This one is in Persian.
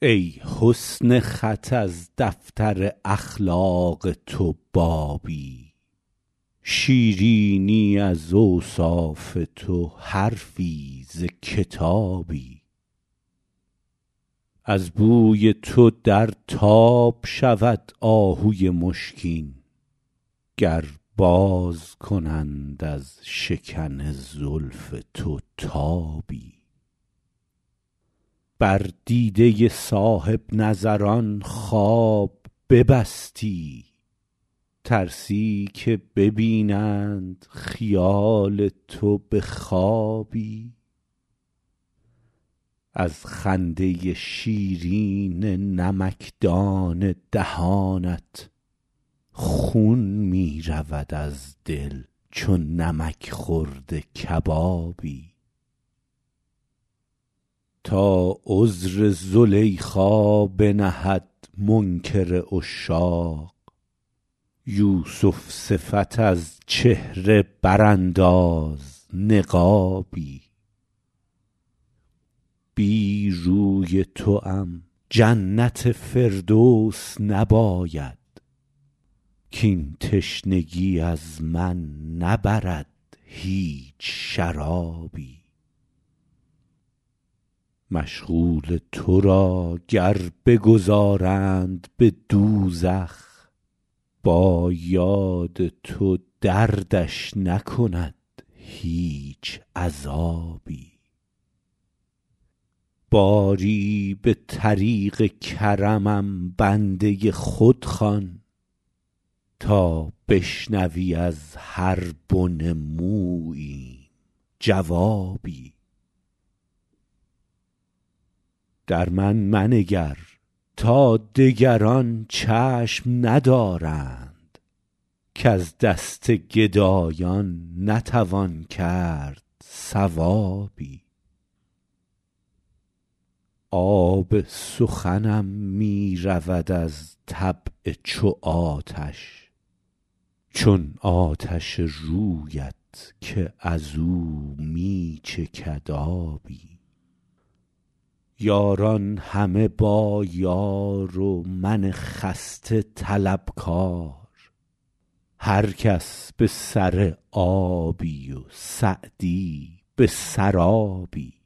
ای حسن خط از دفتر اخلاق تو بابی، شیرینی از اوصاف تو حرفی ز کتابی. از بوی تو در تاب شود آهوی مشکین، گر باز کنند از شکن زلف تو تابی. بر دیده صاحب نظران خواب ببستی، ترسی که ببینند خیال تو به خوابی. از خنده شیرین نمکدان دهانت خون می رود از دل چون نمک خورده کبابی. تا عذر زلیخا بنهد منکر عشاق، یوسف صفت از چهره برانداز نقابی. بی روی توام جنت فردوس نباید، کاین تشنگی از من نبرد هیچ شرابی. مشغول تو را گر بگذارند به دوزخ، با یاد تو دردش نکند هیچ عذابی. باری به طریق کرمم بنده خود خوان، تا بشنوی از هر بن موییم جوابی. در من منگر تا دگران چشم ندارند، کز دست گدایان نتوان کرد ثوابی. آب سخنم می رود از طبع چو آتش، چون آتش رویت که ازو می چکد آبی. یاران همه با یار و من خسته طلبکار، هر کس به سر آبی و سعدی به سرابی.